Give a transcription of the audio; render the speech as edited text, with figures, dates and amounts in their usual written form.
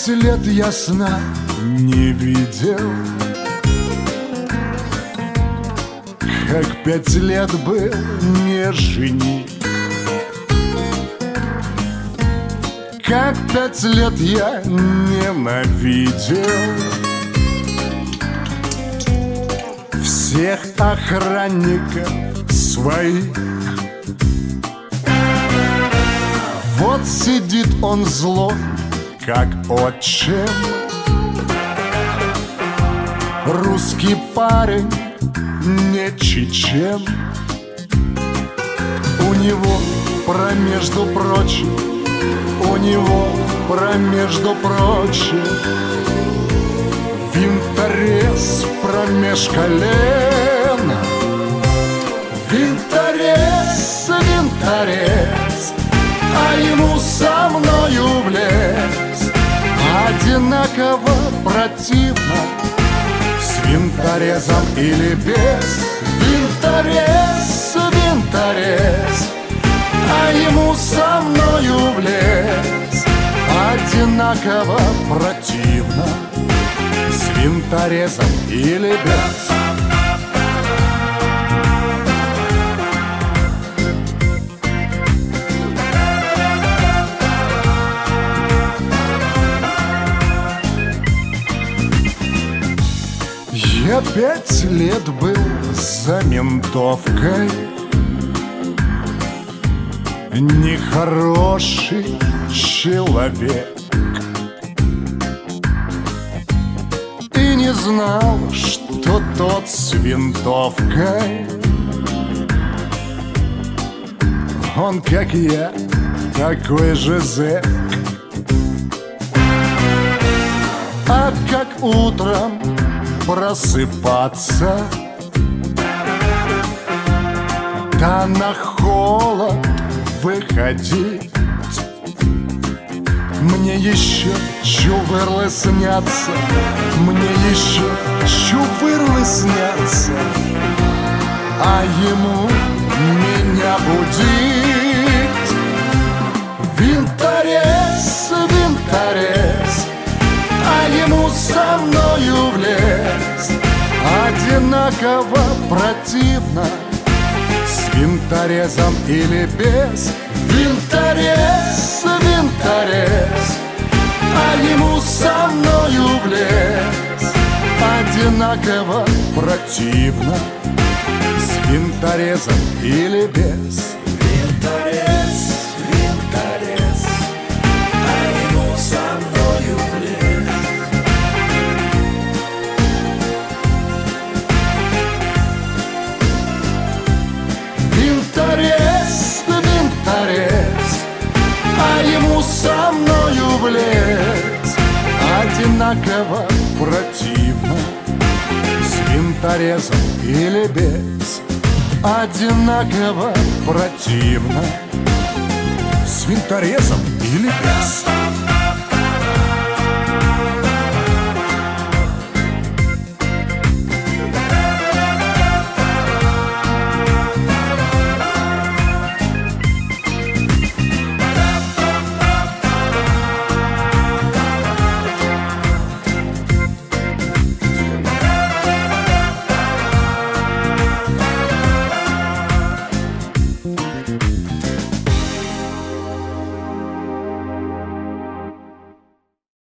5 лет я сна не видел, как 5 лет был не жених, как 5 лет я ненавидел всех охранников своих. Вот сидит он злой, как отчим, русский парень, не чечен. У него между прочим, у него между прочим винторез промеж колен. Винторез, винторез, а ему со мною влез. Одинаково противно, с винторезом или без. Винторез, винторез, а ему со мною влез. Одинаково противно, с винторезом или без. Я 5 лет был за ментовкой, нехороший человек, и не знал, что тот с винтовкой, он, как я, такой же зэк. А как утром просыпаться, да на холод выходить, мне еще чувырлы снятся, мне еще чувырлы снятся, а ему меня будить. Винторез, винторез, а ему со мною влез. Одинаково противно, с винторезом или без. Винторез, винторез, а ему со мною влез. Одинаково противно, с винторезом или без. Винторез, винторез, а ему со мною влез. Винторез, винторез, а ему со мною влез. Одинаково противно, с винторезом или без. Одинаково противно, с винторезом или без.